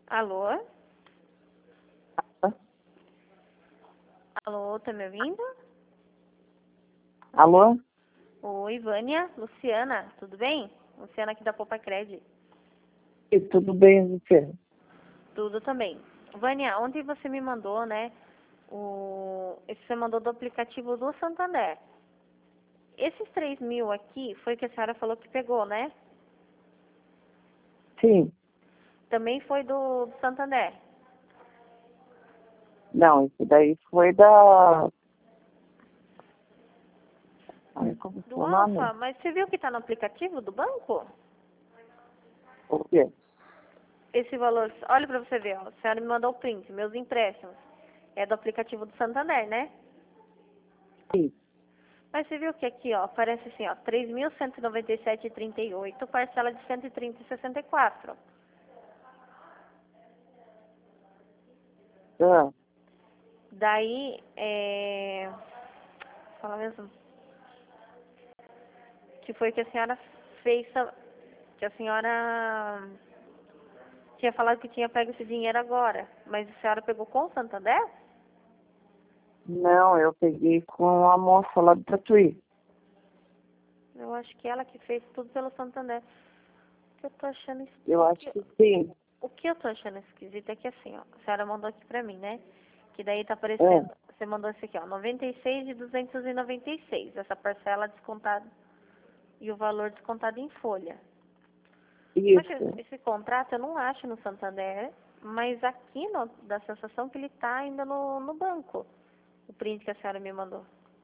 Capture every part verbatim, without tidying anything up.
Alô? Alô, tá me ouvindo? Alô? Oi, Vânia, Luciana, tudo bem? Luciana aqui da Poupa Cred. E tudo bem, você? Tudo também. Vânia, ontem você me mandou, né, o... esse você mandou do aplicativo do Santander. Esses três mil aqui foi que a senhora falou que pegou, né? Sim. Também foi do, do Santander. Não, isso daí foi da... Ai, como que é Do o nome? Alfa, mas você viu que tá no aplicativo do banco? O quê? Esse valor, olha pra você ver, ó, a senhora me mandou o print, meus empréstimos. É do aplicativo do Santander, né? Sim. Mas você viu que aqui, ó, aparece assim, ó, três mil cento e noventa e sete vírgula trinta e oito, parcela de cento e trinta vírgula sessenta e quatro. Ah, Daí, é... Fala mesmo. Que foi que a senhora fez, que a senhora tinha falado que tinha pego esse dinheiro agora. Mas a senhora pegou com o Santander? não, eu peguei com a moça lá do Tatuí. Eu acho que ela que fez tudo pelo Santander. O que eu tô achando esquisito. Eu acho que sim. O que eu tô achando esquisito é que assim, ó, a senhora mandou aqui pra mim, né? Que daí tá É, aparecendo, você mandou esse aqui, ó, noventa e seis de duzentos e noventa e seis, essa parcela descontada e o valor descontado em folha. Só que isso. esse contrato eu não acho no Santander, mas aqui no, dá a sensação que ele tá ainda no, no banco, o print que a senhora me mandou.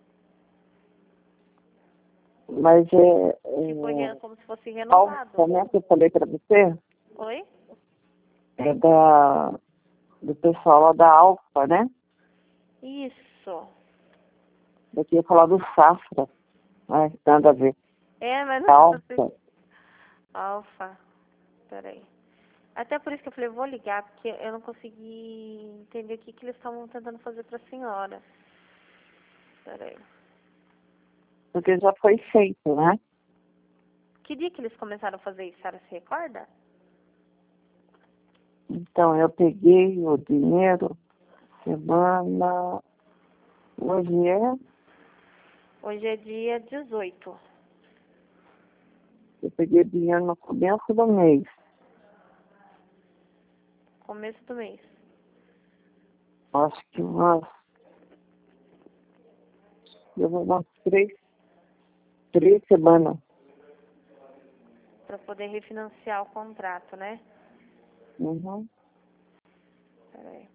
Mas é... Que foi re- é como se fosse Alfa, renovado. né, que eu falei pra você? Oi? É da... do pessoal lá da Alfa, né? Isso. Daqui ia falar do Safra. Ai, nada a ver. É, mas não sei. Alfa. Alfa. Peraí. Até por isso que eu falei, eu vou ligar, porque eu não consegui entender o que, que eles estavam tentando fazer pra senhora. Peraí. Porque já foi feito, né? Que dia que eles começaram a fazer isso? A senhora se recorda? Então, eu peguei o dinheiro semana... Hoje é... Hoje é dia dezoito. Eu peguei o dinheiro no começo do mês. Começo do mês. Acho que umas... Levou umas três, três semanas. Pra poder refinanciar o contrato, né? Uhum. Peraí.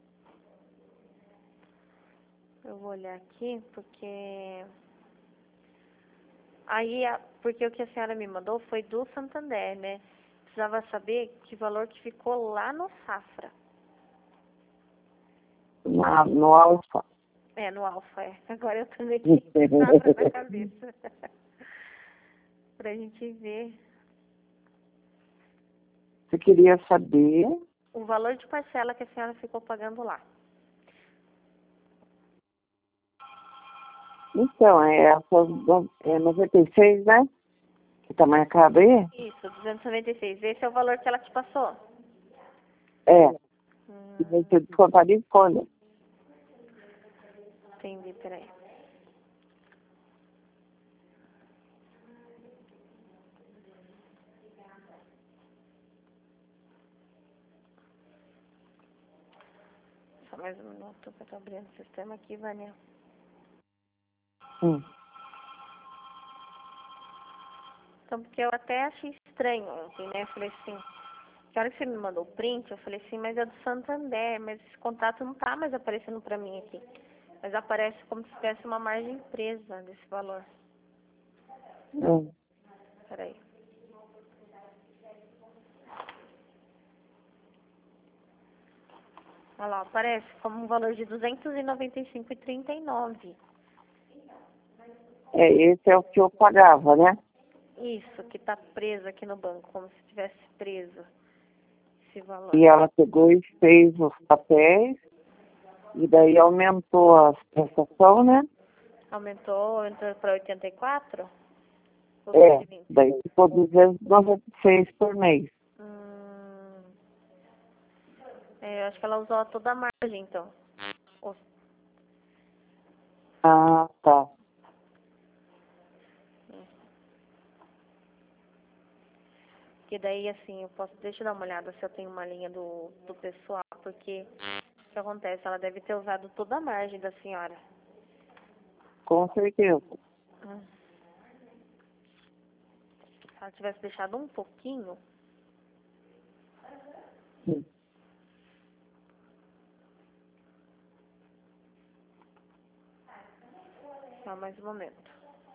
Eu vou olhar aqui, porque... Aí, a- porque o que a senhora me mandou foi do Santander, né? Precisava saber que valor que ficou lá no Safra. Na, no Alfa. É, no Alfa, é. Agora eu também tinha Safra na cabeça. Pra gente ver Você queria saber... o valor de parcela que a senhora ficou pagando lá. Então, é essa do- é noventa e seis, né? Que tá marcado aí? Isso, duzentos e noventa e seis. Esse é o valor que ela te passou? É. E vai Hum, ser descontado em folha. entendi, peraí. Só mais um minuto que eu tô abrindo o sistema aqui, Vânia. Hum. Então, porque eu até achei estranho ontem, né? Eu falei assim, na hora que você me mandou o print, eu falei assim, mas é do Santander, mas esse contato não tá mais aparecendo pra mim aqui. Mas aparece como se tivesse uma margem presa desse valor. Hum. Peraí. Olha lá, aparece como um valor de duzentos e noventa e cinco vírgula trinta e nove. É, esse é o que eu pagava, né? Isso, que tá preso aqui no banco, como se tivesse preso esse valor. E ela pegou e fez os papéis. E daí aumentou a prestação, né? Aumentou, entrou para oitenta e quatro? Ou É. cento e vinte? Daí ficou duzentos e noventa e seis por mês. Hum, acho que ela usou toda a margem, então. Ou- Ah, tá. Porque daí, assim, eu posso... Deixa eu dar uma olhada se eu tenho uma linha do, do pessoal, porque o que acontece? Ela deve ter usado toda a margem da senhora. Com certeza. Hum. Se ela tivesse deixado um pouquinho... Sim. Só mais um momento.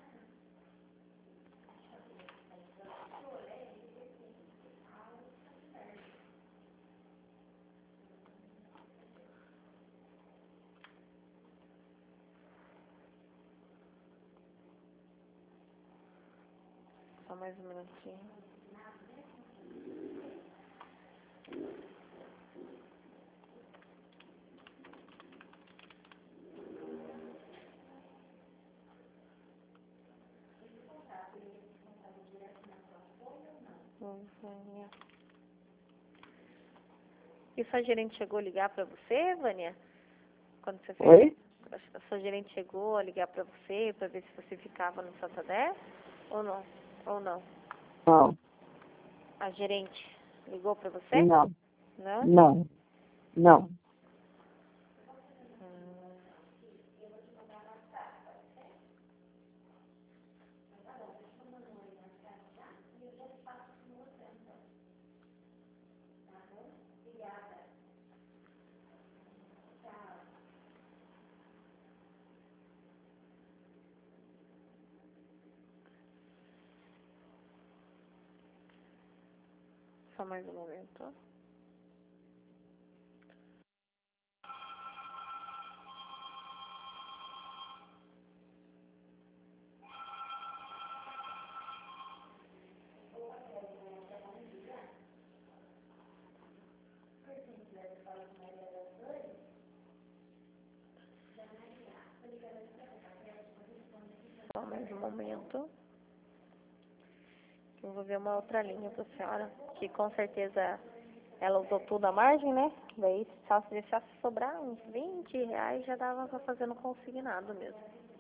Só mais um minutinho. Vânia. E sua gerente chegou a ligar pra você, Vânia? Quando você fez... Oi? A sua gerente chegou a ligar pra você pra ver se você ficava no Santander? Ou não? Ou não? Não, A gerente ligou pra você? não, Não? não, não. Hum. Só mais um momento. Só mais um momento. Eu vou ver uma outra linha pra senhora. Que com certeza ela usou tudo a margem, né? Daí se ela deixasse sobrar uns vinte reais já dava pra fazer no consignado mesmo.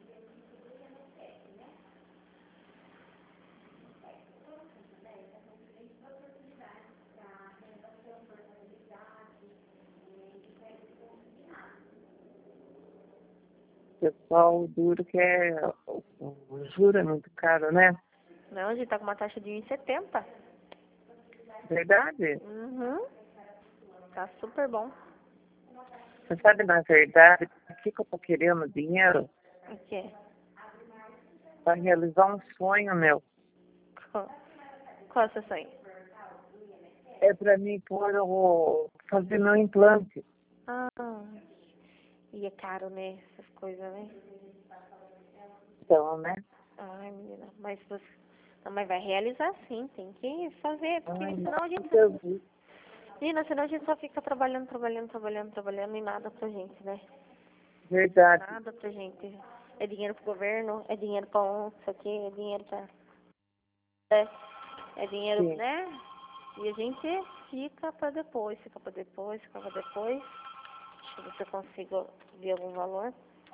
Pessoal duro que é. O o juro é muito caro, né? Não, a gente tá com uma taxa de um e setenta. Verdade? Uhum. Tá super bom. Você sabe, na verdade, por que, que eu tô querendo dinheiro? O quê? Para realizar um sonho meu. Qual, qual é o seu sonho? É para mim pôr o. fazer meu implante. Ah, e é caro, né? Essas coisas, né? Então, né? Ai, menina, mas você... Não, mas vai realizar sim, tem que fazer, porque Ai, senão a nossa, gente... Jesus. Menina, senão a gente só fica trabalhando, trabalhando, trabalhando, trabalhando e nada pra gente, né? Verdade. Nada pra gente. É dinheiro pro governo, é dinheiro pra um, isso aqui, é dinheiro pra... É, é dinheiro, Sim. né? E a gente fica pra depois, fica pra depois, fica pra depois. Deixa eu ver se eu consigo ver algum valor.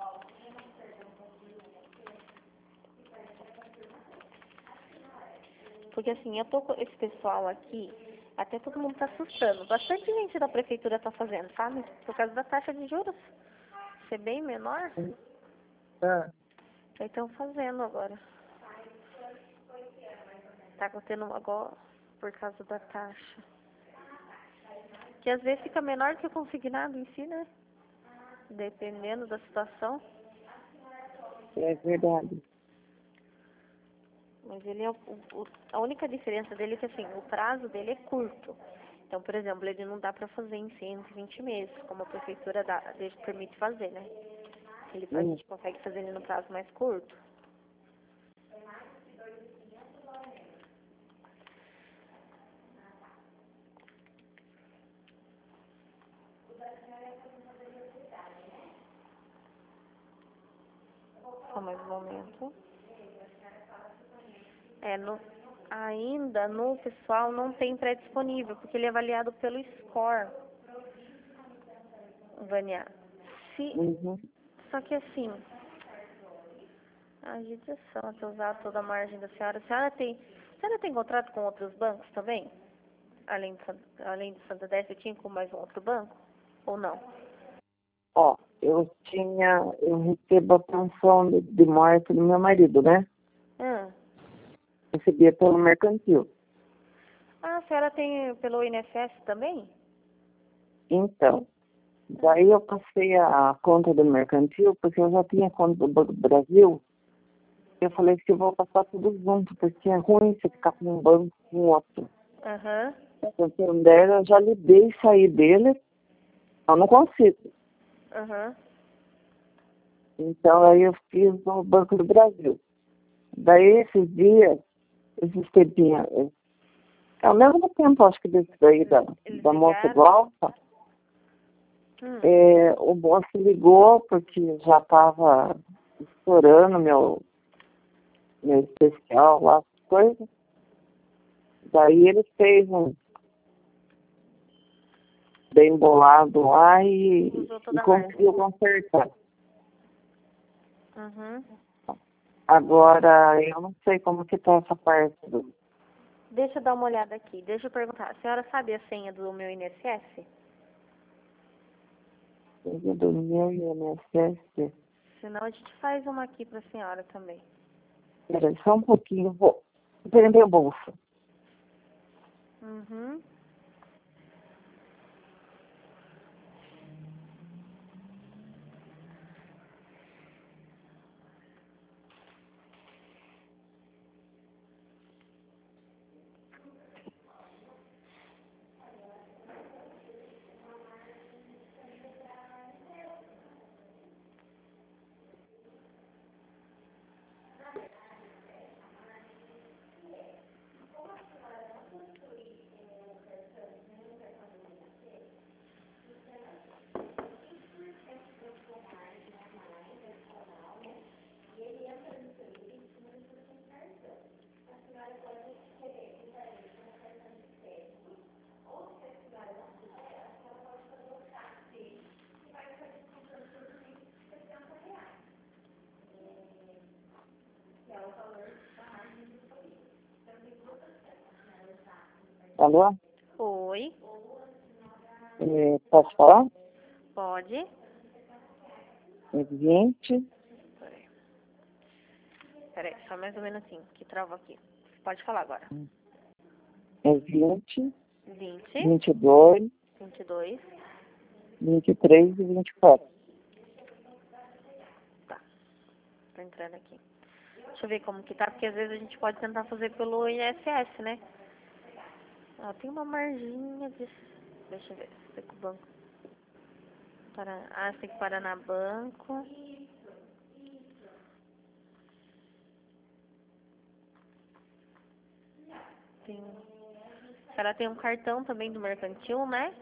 Porque assim, eu tô com esse pessoal aqui, até todo mundo tá assustando. Bastante gente da prefeitura tá fazendo, sabe? Por causa da taxa de juros ser bem menor, Ah, aí estão fazendo agora. Tá tendo agora por causa da taxa. Que às vezes fica menor que o consignado em si, né? Dependendo da situação. é verdade. Mas ele é o, o- a única diferença dele é que assim, o prazo dele é curto. Então, por exemplo, ele não dá para fazer em cento e vinte meses, como a prefeitura dá, deixa, permite fazer, né? Ele, a Hum. gente consegue fazer ele no prazo mais curto. Só mais um momento. É, no, ainda no pessoal não tem pré-disponível, porque ele é avaliado pelo score. Vânia, se... Uhum. Só que assim, a judiação até usar toda a margem da senhora. A senhora tem, a senhora tem contrato com outros bancos também? Além do, San- além do Santander, você tinha com mais um outro banco? Ou não? Ó, eu tinha, eu recebo a pensão de, de morte do meu marido, né? Ah. Recebia pelo mercantil. Ah, a senhora tem pelo I N S S também? Então, daí eu passei a conta do mercantil, porque eu já tinha conta do Banco do Brasil. Eu falei que eu vou passar tudo junto, porque é ruim você ficar com um banco com outro. Aham. O Santander, eu já lidei sair dele, eu não consigo. Aham. Então, aí eu fiz no Banco do Brasil. Daí, esses dias, esses tempinhos, é ao mesmo tempo, acho que desse daí, da, Eles da moça do ligaram? Alfa, Hum. é, o moço ligou, porque já estava estourando meu, meu especial lá, as coisas. Daí ele fez um bem bolado lá e, Usou e toda a margem. conseguiu consertar. Uhum. Agora, eu não sei como que tá essa parte do... Deixa eu dar uma olhada aqui. Deixa eu perguntar. A senhora sabe a senha do meu I N S S? do meu I N S S. Senão a gente faz uma aqui pra senhora também. Peraí, só um pouquinho, vou prender o bolso. Uhum. Alô? Oi. É, posso falar? Pode. É vinte, Peraí. Peraí, só mais um minutinho, que trava aqui. Pode falar agora. é vinte, Vinte, vinte e dois, vinte e dois. vinte e três e vinte e quatro. Tá. Tô entrando aqui. Deixa eu ver como que tá, porque às vezes a gente pode tentar fazer pelo I N S S, né? Ó, tem uma marginha de... Deixa eu ver. Se tem que o banco... Para... Ah, você tem que parar na banco. Tem... A senhora tem um cartão também do mercantil, né?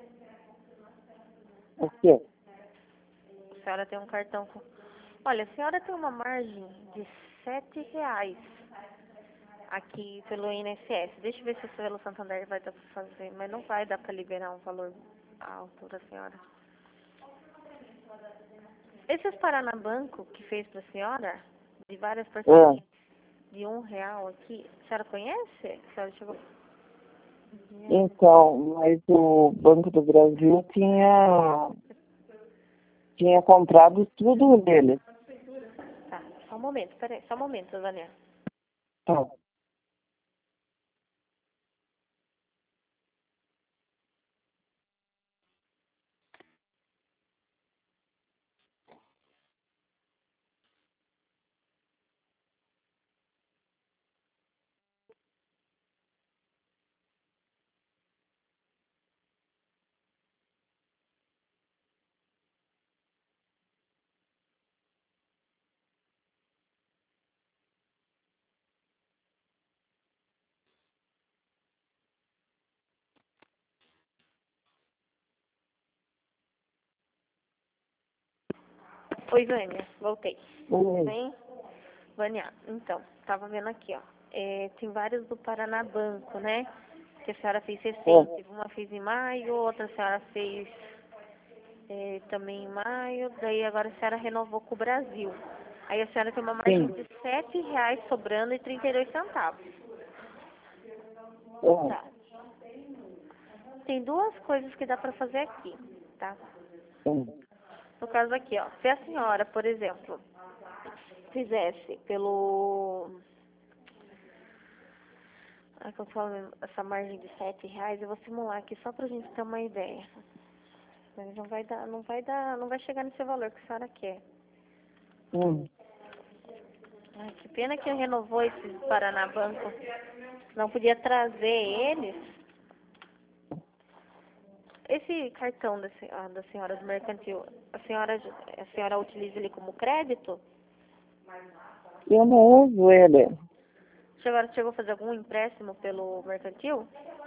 O quê? A senhora tem um cartão com... Olha, a senhora tem uma margem de sete reais aqui pelo I N S S. Deixa eu ver se o pelo Santander vai dar pra fazer, mas não vai dar pra liberar um valor alto da senhora. Esses Paranabanco que fez pra senhora, de várias parcelinhas de um real aqui, a senhora conhece? A senhora chegou... Então, mas o Banco do Brasil tinha, tinha comprado tudo dele. Tá, só um momento, peraí, só um momento, Vânia. Tá. Oi, Vânia, voltei. Tudo Oi. bem? Vânia, então, tava vendo aqui, ó. É, tem vários do Paranabanco, né? Que a senhora fez recente. É. Uma fez em maio, outra a senhora fez é, também em maio, daí agora a senhora renovou com o Brasil. Aí a senhora tem uma margem Sim. de sete reais sobrando e trinta e dois centavos. É. Tá. Tem duas coisas que dá pra fazer aqui, tá? Sim. No caso aqui, ó, se a senhora, por exemplo, fizesse pelo... Ai, que eu falo mesmo, essa margem de sete reais, eu vou simular aqui só pra gente ter uma ideia. Mas não vai dar, não vai dar, não vai chegar nesse valor que a senhora quer. Hum. Ai, que pena que renovou esse Paraná Banco. Não podia trazer eles. Esse cartão da, se- ah, da senhora do mercantil, a senhora, a senhora utiliza ele como crédito? Eu não uso ele. A senhora chegou a fazer algum empréstimo pelo mercantil?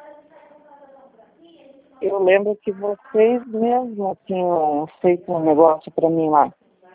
Eu lembro que vocês mesmos tinham feito um negócio para mim lá.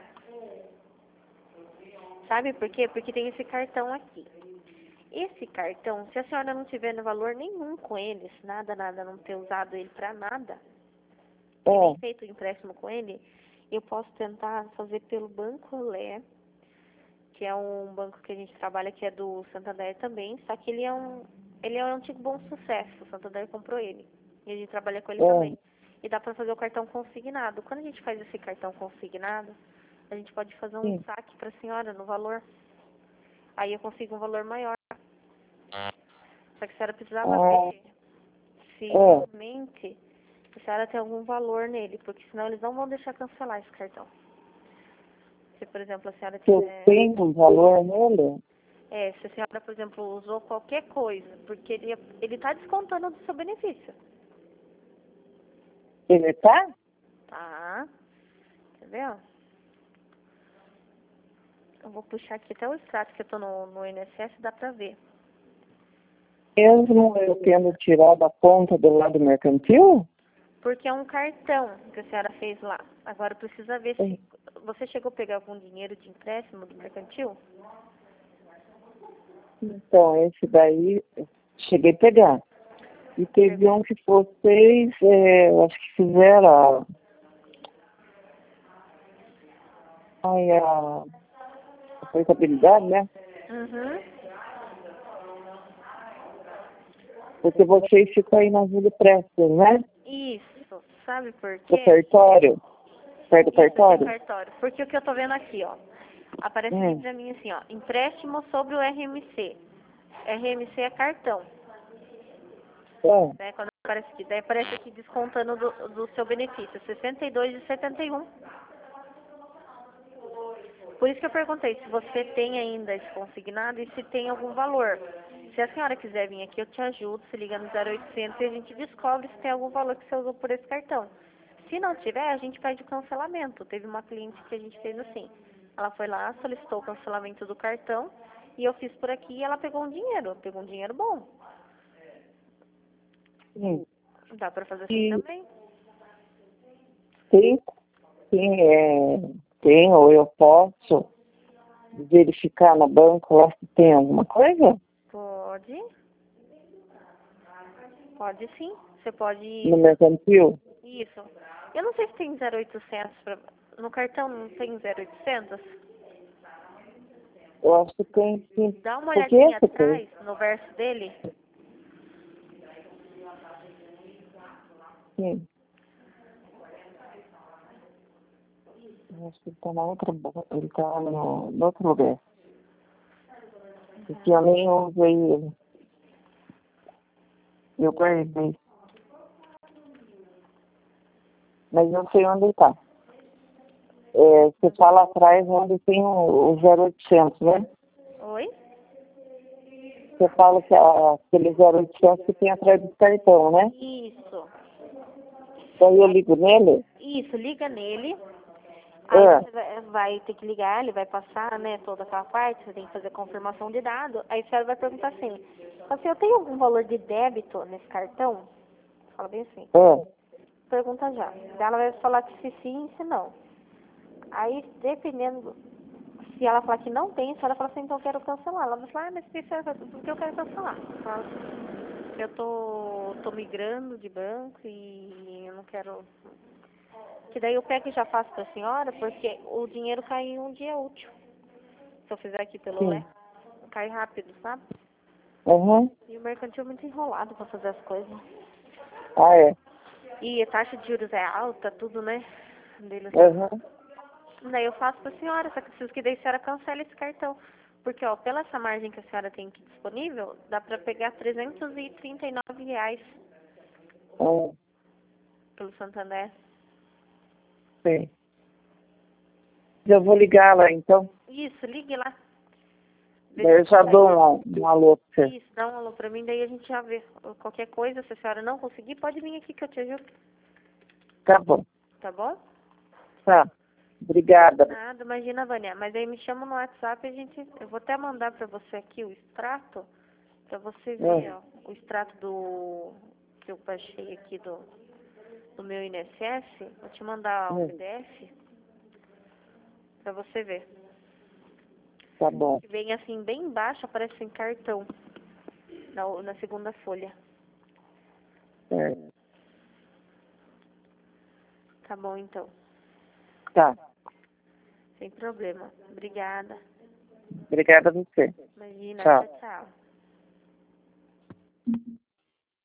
Sabe por quê? Porque tem esse cartão aqui. Esse cartão, se a senhora não tiver no valor nenhum com eles, nada, nada, não ter usado ele pra nada, e É. nem feito o empréstimo com ele, eu posso tentar fazer pelo Banco Lé, que é um banco que a gente trabalha, que é do Santander também, só que ele é um, ele é um antigo Bom Sucesso, o Santander comprou ele, e a gente trabalha com ele É. também. E dá pra fazer o cartão consignado. Quando a gente faz esse cartão consignado, a gente pode fazer um Sim. saque pra senhora no valor. Aí eu consigo um valor maior. Só que a senhora precisava Ah, ver se é. realmente a senhora tem algum valor nele, porque senão eles não vão deixar cancelar esse cartão. Se, por exemplo, a senhora Se eu tiver... tenho um valor nele, É, se a senhora, por exemplo, usou qualquer coisa, porque ele ele tá descontando do seu benefício, ele tá? tá? Entendeu? Eu vou puxar aqui até o extrato que eu tô no, no I N S S, dá pra ver. Mesmo eu tendo tirado a conta do lado mercantil? Porque é um cartão que a senhora fez lá. Agora precisa ver É. se... Você chegou a pegar algum dinheiro de empréstimo do mercantil? Então, esse daí, eu cheguei a pegar. E teve um que vocês, é, eu acho que fizeram a, ai, a, a portabilidade, né? Uhum. Porque vocês ficam aí na Júlio Prestes, né? Isso. Sabe por Do quê? cartório. Perto do Isso, aqui no cartório. cartório. Porque o que eu tô vendo aqui, ó. Aparece aqui Hum. pra mim assim, ó. Empréstimo sobre o R M C. R M C é cartão, É. né? Quando aparece aqui. Daí aparece aqui descontando do, do seu benefício. sessenta e dois de setenta e um. Por isso que eu perguntei se você tem ainda esse consignado e se tem algum valor. Se a senhora quiser vir aqui, eu te ajudo. Se liga no zero oitocentos e a gente descobre se tem algum valor que você usou por esse cartão. Se não tiver, a gente pede o cancelamento. Teve uma cliente que a gente fez assim. Ela foi lá, solicitou o cancelamento do cartão e eu fiz por aqui e ela pegou um dinheiro. Pegou um dinheiro bom. Sim. Dá pra fazer assim E também? tem, tem, é, tem, ou eu posso verificar no banco lá se tem alguma coisa Pode. Pode sim. Você pode... no mercantil. Isso. Eu não sei se tem zero oitocentos pra... No cartão não tem zero oitocentos? Eu acho que tem sim. Dá uma Porque olhadinha esse tem. atrás, no verso dele. Sim. Eu acho que ele tá na outra, bo- ele tá no, no outro lugar. Porque eu nem usei ele. Eu guardei. Mas não sei onde ele tá. É, você fala atrás onde tem o, o zero oitocentos, né? Oi? Você fala que a, aquele zero oitocentos que tem atrás do cartão, né? Isso. Daí eu ligo nele. Isso, liga nele. Aí É. você vai, vai ter que ligar, ele vai passar, né, toda aquela parte, você tem que fazer confirmação de dado. Aí você vai perguntar assim, assim, eu tenho algum valor de débito nesse cartão? Fala bem assim. É. Pergunta já. Daí ela vai falar que se sim, se não. Aí, dependendo, se ela falar que não tem, se ela falar assim, então eu quero cancelar. Ela vai falar, ah, mas por que você- por que eu quero cancelar? Fala, eu tô, tô migrando de banco e eu não quero... Que daí eu pego e já faço pra senhora, porque o dinheiro cai em um dia útil. Se eu fizer aqui pelo Lé, Sim. cai rápido, sabe? Uhum. E o mercantil é muito enrolado pra fazer as coisas. Ah, é. E a taxa de juros é alta, tudo, né? Deles. Uhum. Daí eu faço pra senhora, só que preciso que daí a senhora cancele esse cartão. Porque, ó, pela essa margem que a senhora tem aqui disponível, dá pra pegar trezentos e trinta e nove reais Uhum. pelo Santander. Sim. Eu vou ligar lá, então. Isso, ligue lá. Vê Daí se eu já consegue. dou um, um alô pra você. Isso, dá um alô pra mim, daí a gente já vê. Qualquer coisa, se a senhora não conseguir, pode vir aqui que eu te ajudo. Tá bom. Tá bom? Tá. Obrigada. Nada, imagina, Vânia. Mas aí me chama no WhatsApp e a gente. Eu vou até mandar pra você aqui o extrato, pra você ver, Hum. ó. O extrato do. Que eu baixei aqui do, do meu I N S S. Vou te mandar o Hum. P D F pra você ver. Tá bom. Que vem assim, bem embaixo, aparece em cartão. Na, na segunda folha. É. Tá bom, então. Tá. Sem problema. Obrigada. Obrigada a você. Imagina. Tchau. Tchau, tchau.